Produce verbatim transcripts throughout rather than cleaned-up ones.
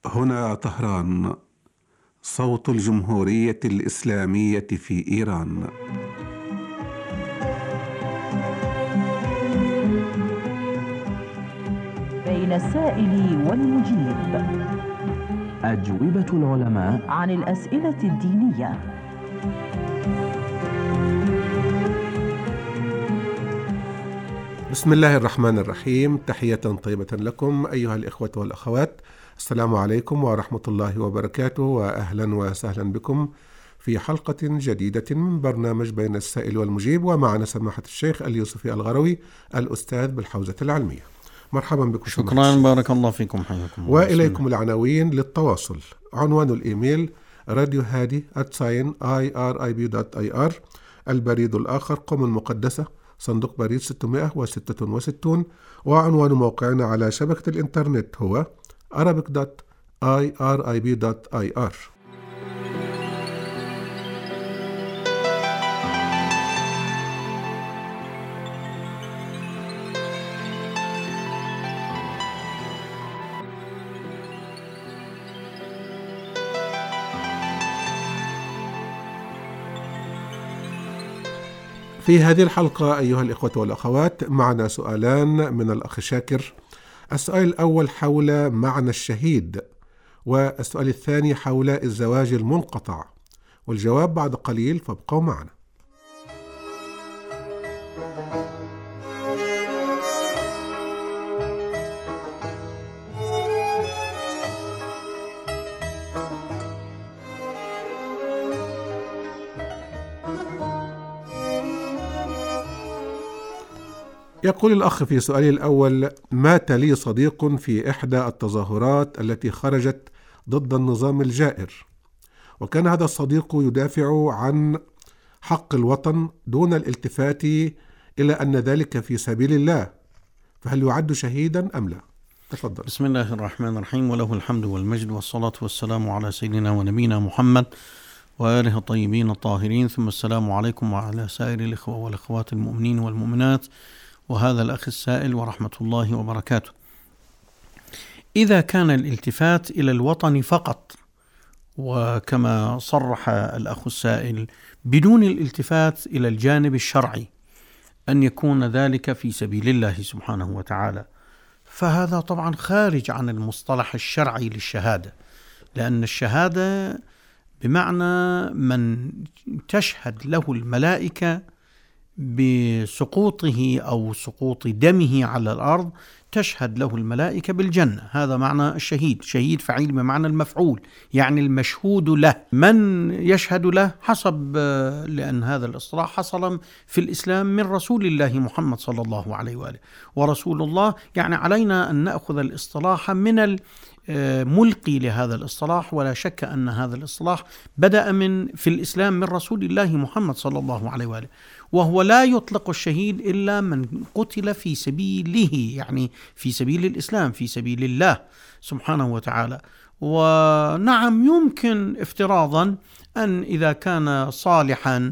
هنا طهران، صوت الجمهورية الإسلامية في إيران. بين السائل والمجيب، أجوبة العلماء عن الأسئلة الدينية. بسم الله الرحمن الرحيم. تحية طيبة لكم أيها الإخوة والأخوات، السلام عليكم ورحمة الله وبركاته، وأهلا وسهلا بكم في حلقة جديدة من برنامج بين السائل والمجيب، ومعنا سماحة الشيخ اليوسفي الغروي الأستاذ بالحوزة العلمية. مرحبا بكم. شكرا، بارك الله فيكم، حياكم. وإليكم العناوين للتواصل. عنوان الإيميل راديو هادي آت ساين آي آر آي بي دوت آي آر. البريد الآخر قم المقدسة، صندوق بريد ستمائة وستة وستين. وعنوان موقعنا على شبكة الإنترنت هو arabic دوت آي آر آي بي دوت آي آر. في هذه الحلقة أيها الإخوة والأخوات معنا سؤالان من الأخ شاكر. السؤال الأول حول معنى الشهيد، والسؤال الثاني حول الزواج المنقطع، والجواب بعد قليل، فابقوا معنا. يقول الأخ في سؤالي الأول: مات لي صديق في إحدى التظاهرات التي خرجت ضد النظام الجائر، وكان هذا الصديق يدافع عن حق الوطن دون الالتفات إلى أن ذلك في سبيل الله، فهل يعد شهيدا أم لا؟ تفضل. بسم الله الرحمن الرحيم، وله الحمد والمجد والصلاة والسلام على سيدنا ونبينا محمد وآله الطيبين الطاهرين، ثم السلام عليكم وعلى سائر الإخوة والأخوات المؤمنين والمؤمنات وهذا الأخ السائل ورحمة الله وبركاته. إذا كان الالتفات إلى الوطن فقط، وكما صرح الأخ السائل بدون الالتفات إلى الجانب الشرعي أن يكون ذلك في سبيل الله سبحانه وتعالى، فهذا طبعا خارج عن المصطلح الشرعي للشهادة، لأن الشهادة بمعنى من تشهد له الملائكة بسقوطه أو سقوط دمه على الأرض، تشهد له الملائكة بالجنة. هذا معنى الشهيد. شهيد فعيل بمعنى المفعول، يعني المشهود له، من يشهد له حسب، لأن هذا الإصطلاح حصل في الإسلام من رسول الله محمد صلى الله عليه وآله، ورسول الله يعني علينا أن نأخذ الاصطلاح من ملقي لهذا الاصطلاح، ولا شك أن هذا الاصطلاح بدأ من في الإسلام من رسول الله محمد صلى الله عليه وآله، وهو لا يطلق الشهيد إلا من قتل في سبيله، يعني في سبيل الإسلام، في سبيل الله سبحانه وتعالى. ونعم يمكن افتراضا أن إذا كان صالحا،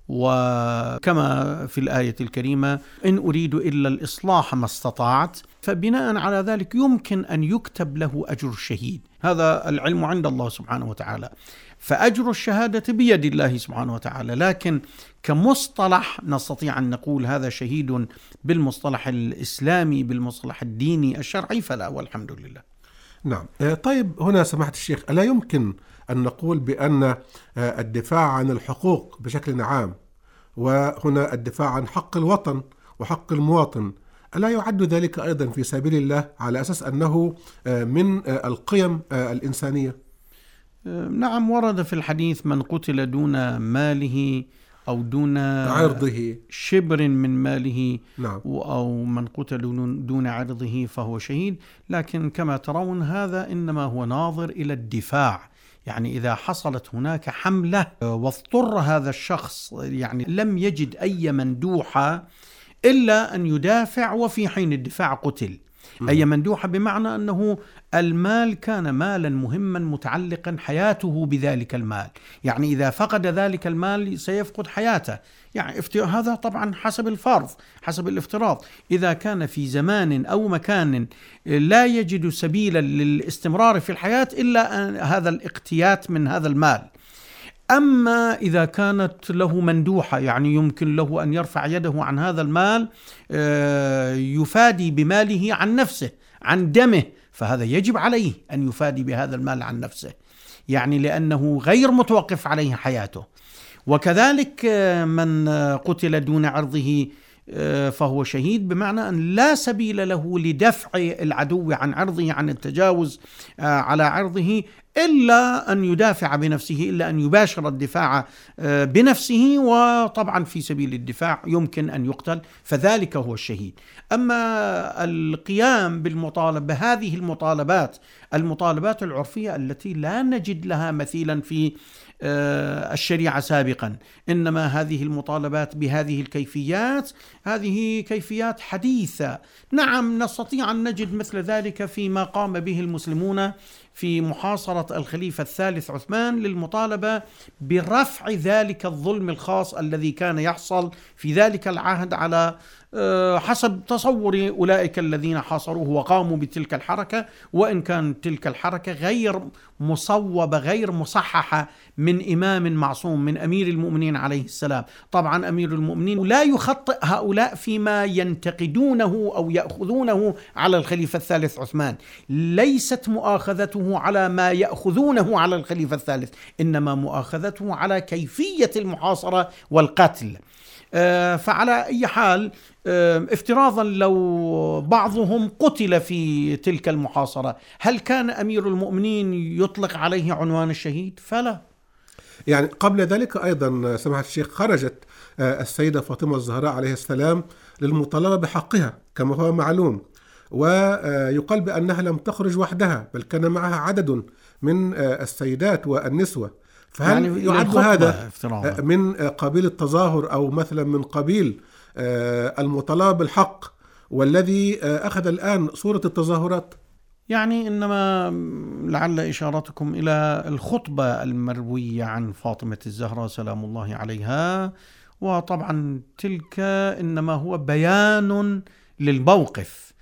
وكما في الآية الكريمة إن أريد إلا الإصلاح ما استطعت، فبناء على ذلك يمكن أن يكتب له أجر الشهيد. هذا العلم عند الله سبحانه وتعالى، فأجر الشهادة بيد الله سبحانه وتعالى، لكن كمصطلح نستطيع أن نقول هذا شهيد بالمصطلح الإسلامي، بالمصطلح الديني الشرعي، فلا، والحمد لله. نعم. طيب، هنا سماحة الشيخ، ألا يمكن أن نقول بأن الدفاع عن الحقوق بشكل عام، وهنا الدفاع عن حق الوطن وحق المواطن، ألا يعد ذلك أيضا في سبيل الله على أساس أنه من القيم الإنسانية؟ نعم، ورد في الحديث من قتل دون ماله أو دون عرضه شبر من ماله، نعم، أو من قتل دون عرضه فهو شهيد. لكن كما ترون هذا إنما هو ناظر إلى الدفاع، يعني إذا حصلت هناك حملة واضطر هذا الشخص، يعني لم يجد أي مندوحة إلا أن يدافع، وفي حين الدفاع قتل، أي مندوحة بمعنى أنه المال كان مالا مهما متعلقا حياته بذلك المال، يعني إذا فقد ذلك المال سيفقد حياته، يعني هذا طبعا حسب الفرض حسب الافتراض. إذا كان في زمان أو مكان لا يجد سبيلا للاستمرار في الحياة إلا هذا الاقتيات من هذا المال. أما إذا كانت له مندوحة، يعني يمكن له أن يرفع يده عن هذا المال يفادي بماله عن نفسه عن دمه، فهذا يجب عليه أن يفادي بهذا المال عن نفسه، يعني لأنه غير متوقف عليه حياته. وكذلك من قتل دون عرضه فهو شهيد، بمعنى أن لا سبيل له لدفع العدو عن عرضه، عن التجاوز على عرضه، إلا أن يدافع بنفسه، إلا أن يباشر الدفاع بنفسه، وطبعا في سبيل الدفاع يمكن أن يقتل، فذلك هو الشهيد. أما القيام بالمطالبة بهذه المطالبات المطالبات العرفية التي لا نجد لها مثيلا في الشريعة سابقا، إنما هذه المطالبات بهذه الكيفيات هذه كيفيات حديثة. نعم نستطيع أن نجد مثل ذلك فيما قام به المسلمون في محاصرة الخليفة الثالث عثمان للمطالبة برفع ذلك الظلم الخاص الذي كان يحصل في ذلك العهد على حسب تصور أولئك الذين حاصروه وقاموا بتلك الحركة، وإن كان تلك الحركة غير مصوبة غير مصححة من إمام معصوم من أمير المؤمنين عليه السلام. طبعا أمير المؤمنين لا يخطئ هؤلاء فيما ينتقدونه أو يأخذونه على الخليفة الثالث عثمان، ليست مؤاخذته على ما يأخذونه على الخليفة الثالث، إنما مؤاخذته على كيفية المحاصرة والقتل. فعلى أي حال افتراضا لو بعضهم قتل في تلك المحاصرة، هل كان أمير المؤمنين يطلق عليه عنوان الشهيد؟ فلا. يعني قبل ذلك أيضا سماحة الشيخ خرجت السيدة فاطمة الزهراء عليه السلام للمطالبة بحقها كما هو معلوم، ويقال بأنها لم تخرج وحدها بل كان معها عدد من السيدات والنسوة، فهل يعني يعد هذا افتراضا من قبيل التظاهر أو مثلا من قبيل المطالبة بالحق والذي أخذ الآن صورة التظاهرات؟ يعني إنما لعل إشارتكم إلى الخطبة المروية عن فاطمة الزهراء سلام الله عليها، وطبعا تلك إنما هو بيان للموقف،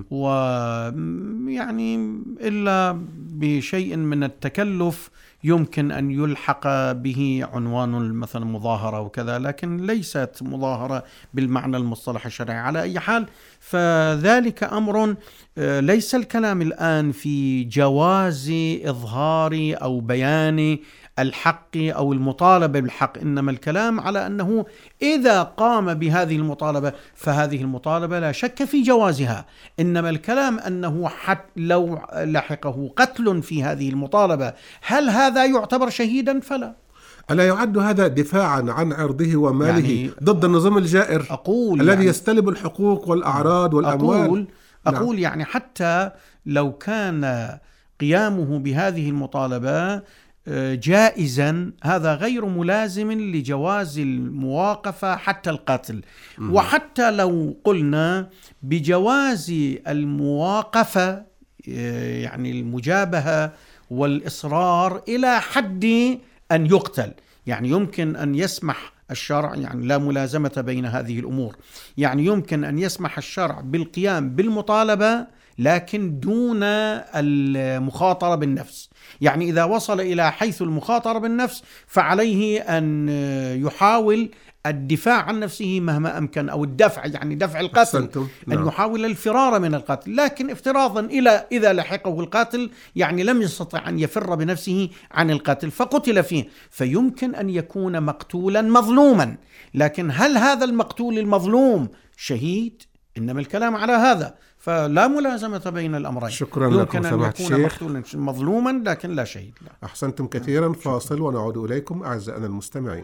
ويعني إلا بشيء من التكلف يمكن أن يلحق به عنوان مثلا مظاهرة وكذا، لكن ليست مظاهرة بالمعنى المصطلح الشرعي. على أي حال فذلك أمر ليس الكلام الآن في جواز إظهار أو بيان الحق أو المطالبة بالحق، إنما الكلام على أنه إذا قام بهذه المطالبة فهذه المطالبة لا شك في جوازها، إنما الكلام أنه حتى لو لحقه قتل في هذه المطالبة هل هذا يعتبر شهيدا؟ فلا. ألا يعد هذا دفاعا عن عرضه وماله يعني ضد النظام الجائر أقول الذي يعني يستلب الحقوق والأعراض والأموال؟ أقول, أقول نعم. يعني حتى لو كان قيامه بهذه المطالبة جائزا هذا غير ملازم لجواز المواقفة حتى القتل. م- وحتى لو قلنا بجواز المواقفة يعني المجابهة والإصرار إلى حد أن يقتل، يعني يمكن أن يسمح الشرع، يعني لا ملازمة بين هذه الأمور، يعني يمكن أن يسمح الشرع بالقيام بالمطالبة لكن دون المخاطرة بالنفس. يعني إذا وصل إلى حيث المخاطرة بالنفس فعليه أن يحاول الدفاع عن نفسه مهما أمكن، أو الدفع يعني دفع القتل، أن يحاول الفرار من القتل. لكن افتراضا إلى إذا لحقه القاتل يعني لم يستطع أن يفر بنفسه عن القتل فقتل فيه، فيمكن أن يكون مقتولا مظلوما، لكن هل هذا المقتول المظلوم شهيد؟ إنما الكلام على هذا، فلا ملازمة بين الأمرين. شكرا لكم سماحة الشيخ. يمكن أن يكون مقتولا مظلوما لكن لا شهيد. لا. أحسنتم كثيرا. فاصل ونعود إليكم أعزائنا المستمعين.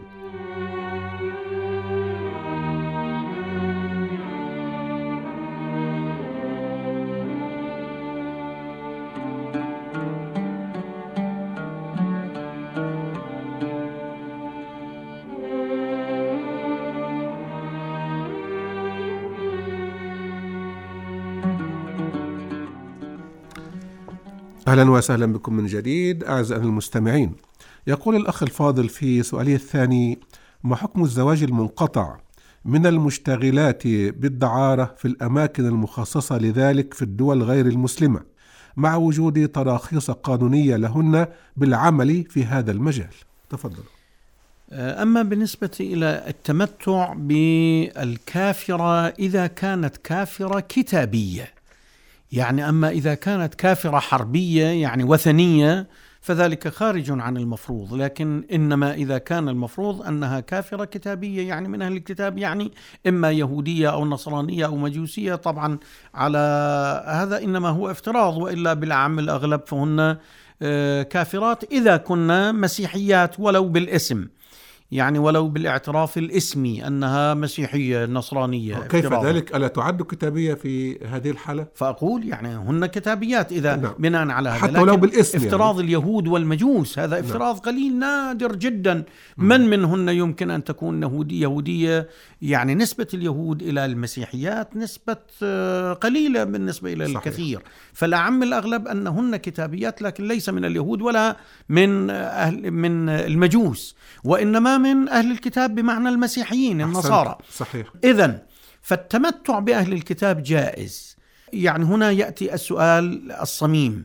أهلا وسهلا بكم من جديد أعزائنا المستمعين. يقول الأخ الفاضل في سؤاله الثاني: ما حكم الزواج المنقطع من المشتغلات بالدعارة في الأماكن المخصصة لذلك في الدول غير المسلمة، مع وجود تراخيص قانونية لهن بالعمل في هذا المجال؟ تفضل. أما بالنسبة إلى التمتع بالكافرة إذا كانت كافرة كتابية، يعني أما إذا كانت كافرة حربية يعني وثنية فذلك خارج عن المفروض، لكن إنما إذا كان المفروض أنها كافرة كتابية يعني من أهل الكتاب، يعني إما يهودية أو نصرانية أو مجوسية، طبعا على هذا إنما هو افتراض، وإلا بالعام الأغلب فهن كافرات إذا كنا مسيحيات ولو بالاسم، يعني ولو بالاعتراف الاسمي أنها مسيحية نصرانية. كيف افتراضا. ذلك؟ ألا تعد كتابية في هذه الحالة؟ فأقول يعني هن كتابيات إذا نعم. بناء على هذا، حتى ولو بالاسم. افتراض يعني. اليهود والمجوس هذا افتراض نعم. قليل نادر جدا. من منهن يمكن أن تكون يهودية، يعني نسبة اليهود إلى المسيحيات نسبة قليلة بالنسبة إلى صحيح. الكثير، فالأعم الأغلب أنهن كتابيات، لكن ليس من اليهود ولا من أهل من المجوس، وإنما من أهل الكتاب بمعنى المسيحيين النصارى. صحيح. إذن فالتمتع بأهل الكتاب جائز. يعني هنا يأتي السؤال الصميم،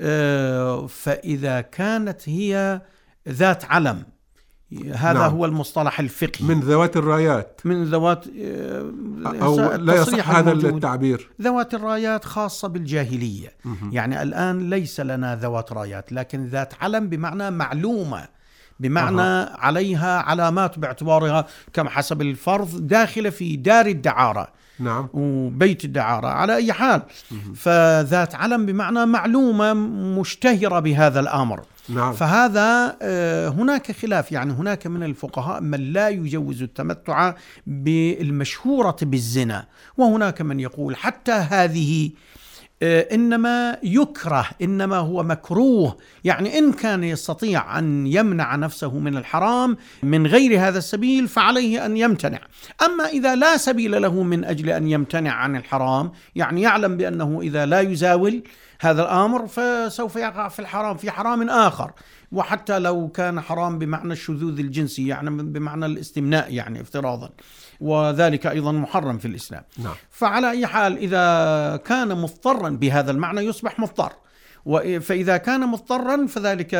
فإذا كانت هي ذات علم، هذا نعم. هو المصطلح الفقهي، من ذوات الرايات، من ذوات أو لا يصح هذا التعبير، ذوات الرايات خاصة بالجاهلية. يعني الآن ليس لنا ذوات رايات، لكن ذات علم بمعنى معلومة، بمعنى أه. عليها علامات باعتبارها كما حسب الفرض داخلة في دار الدعارة نعم. وبيت الدعارة على أي حال. مه. فذات علم بمعنى معلومة مشتهرة بهذا الأمر. نعم. فهذا هناك خلاف، يعني هناك من الفقهاء من لا يجوز التمتع بالمشهورة بالزنا، وهناك من يقول حتى هذه إنما يكره، إنما هو مكروه، يعني إن كان يستطيع أن يمنع نفسه من الحرام من غير هذا السبيل فعليه أن يمتنع. أما إذا لا سبيل له من أجل أن يمتنع عن الحرام، يعني يعلم بأنه إذا لا يزاول هذا الأمر فسوف يقع في الحرام في حرام آخر، وحتى لو كان حرام بمعنى الشذوذ الجنسي، يعني بمعنى الاستمناء يعني افتراضا، وذلك أيضا محرم في الإسلام. نعم. فعلى أي حال إذا كان مضطرا بهذا المعنى يصبح مضطر، فإذا كان مضطرا فذلك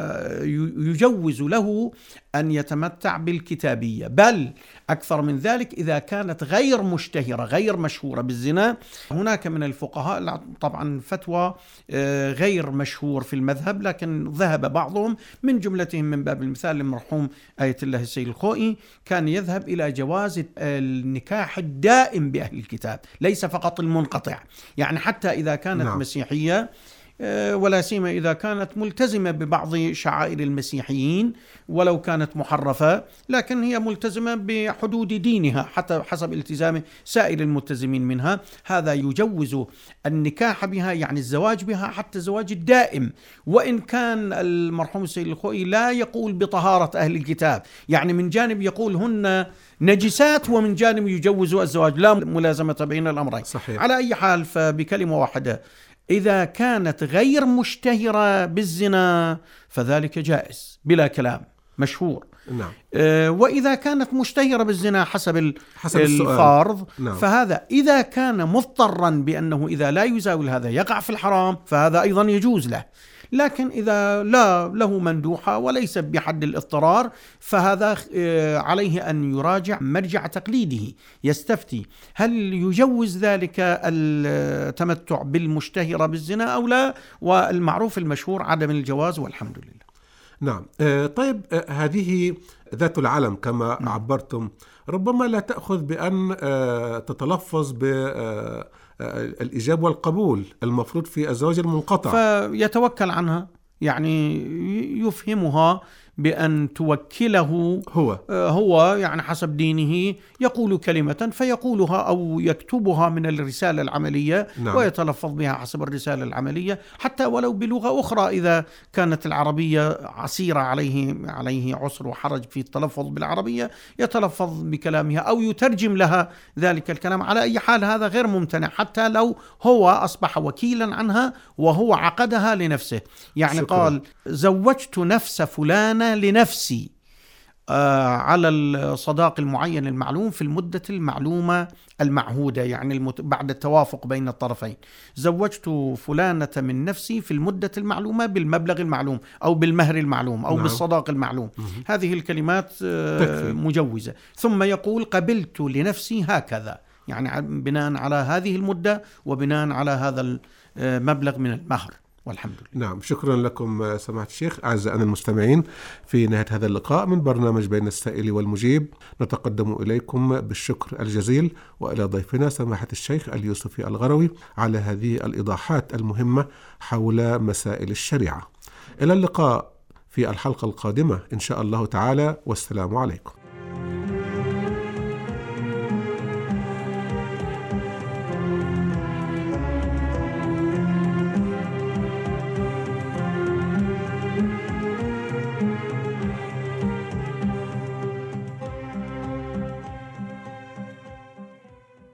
يجوز له أن يتمتع بالكتابية، بل أكثر من ذلك إذا كانت غير مشتهرة غير مشهورة بالزنا. هناك من الفقهاء طبعا فتوى غير مشهور في المذهب، لكن ذهب بعضهم من جملتهم من باب المثال المرحوم آية الله السيد الخوئي كان يذهب إلى جواز النكاح الدائم بأهل الكتاب، ليس فقط المنقطع، يعني حتى إذا كانت نعم. مسيحية، ولا سيما إذا كانت ملتزمة ببعض شعائر المسيحيين ولو كانت محرفة، لكن هي ملتزمة بحدود دينها حتى حسب التزام سائر الملتزمين منها، هذا يجوز النكاح بها، يعني الزواج بها حتى الزواج الدائم، وإن كان المرحوم السيد الخوئي لا يقول بطهارة أهل الكتاب، يعني من جانب يقول هن نجسات ومن جانب يجوز الزواج، لا ملازمة بين الأمرين. صحيح. على أي حال فبكلمة واحدة، إذا كانت غير مشتهرة بالزنا فذلك جائز بلا كلام مشهور. نعم. آه وإذا كانت مشتهرة بالزنا حسب, حسب الفرض نعم. فهذا إذا كان مضطرا بأنه إذا لا يزاول هذا يقع في الحرام فهذا أيضا يجوز له، لكن إذا لا له مندوحة وليس بحد الاضطرار فهذا عليه أن يراجع مرجع تقليده، يستفتي هل يجوز ذلك التمتع بالمشتهرة بالزنا أو لا، والمعروف المشهور عدم الجواز والحمد لله. نعم. طيب هذه ذات العلم كما نعم. عبرتم ربما لا تأخذ بأن تتلفظ ب الإجابة والقبول المفروض في الزواج المنقطع، فيتوكل عنها، يعني يفهمها بأن توكله هو هو يعني حسب دينه يقول كلمة فيقولها أو يكتبها من الرسالة العملية، نعم. ويتلفظ بها حسب الرسالة العملية، حتى ولو بلغة أخرى إذا كانت العربية عسيرة عليه عليه عسر وحرج في التلفظ بالعربية يتلفظ بكلامها أو يترجم لها ذلك الكلام. على أي حال هذا غير ممتنع حتى لو هو أصبح وكيلا عنها وهو عقدها لنفسه. يعني شكرا. قال زوجت نفس فلانة لنفسي آه على الصداق المعين المعلوم في المدة المعلومة المعهودة، يعني المت... بعد التوافق بين الطرفين. زوجت فلانة من نفسي في المدة المعلومة بالمبلغ المعلوم أو بالمهر المعلوم أو نعم. بالصداق المعلوم. مه. هذه الكلمات آه مجوزة. ثم يقول قبلت لنفسي هكذا، يعني بناء على هذه المدة وبناء على هذا المبلغ من المهر. والحمد لله. نعم، شكرا لكم سماحة الشيخ. أعزائنا المستمعين، في نهاية هذا اللقاء من برنامج بين السائل والمجيب نتقدم إليكم بالشكر الجزيل وإلى ضيفنا سماحة الشيخ اليوسفي الغروي على هذه الإيضاحات المهمة حول مسائل الشريعة. إلى اللقاء في الحلقة القادمة إن شاء الله تعالى، والسلام عليكم.